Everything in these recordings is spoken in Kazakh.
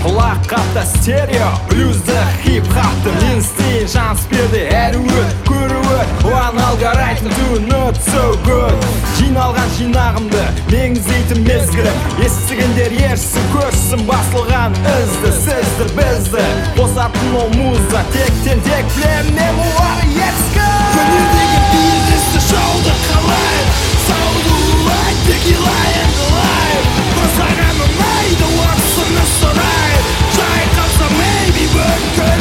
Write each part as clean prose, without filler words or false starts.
құлақ қапта стерео блюзді хип-хапты мен істейін шанс берді әруі көруі оған алгоритм do not so good жиналған жинағымды меңзейтін мезгілім естігендер ешсін көрсін басылған ізді сізді бізді қосатын ол муза тектен тек білемін олар ескі өнердегі бизнесті шоуды қалай сауды улай текила енді лайв қосаған ұнайды осыны сұрай жай қалса maybe бүкіл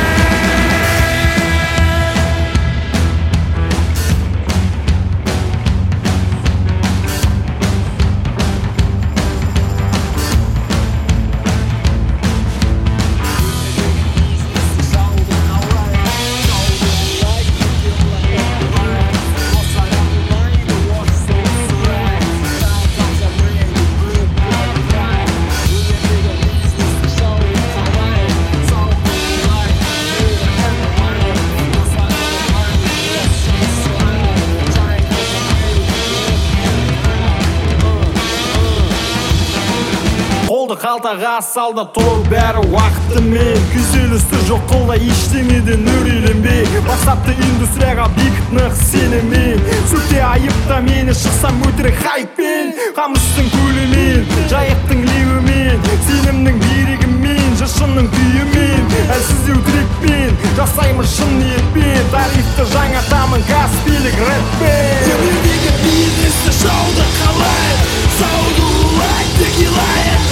қалтаға салды тұр бәрі уақытымен күйзелісті жоқ қолда ештеңеден үрейленбей бастапты индустрияға бекіт нық сеніммен сөкте айыпта мені шықсам өтірік хайппен қамыстың көлімен жайықтың леуімен сенімнің берегімен жыршының күйімен әлсіздеу трекпен жасаймыз шын ниетпен тарифті жаңартамын каспийлік рэппен өнердегі бизнесті шоуды қалай сауды улай текила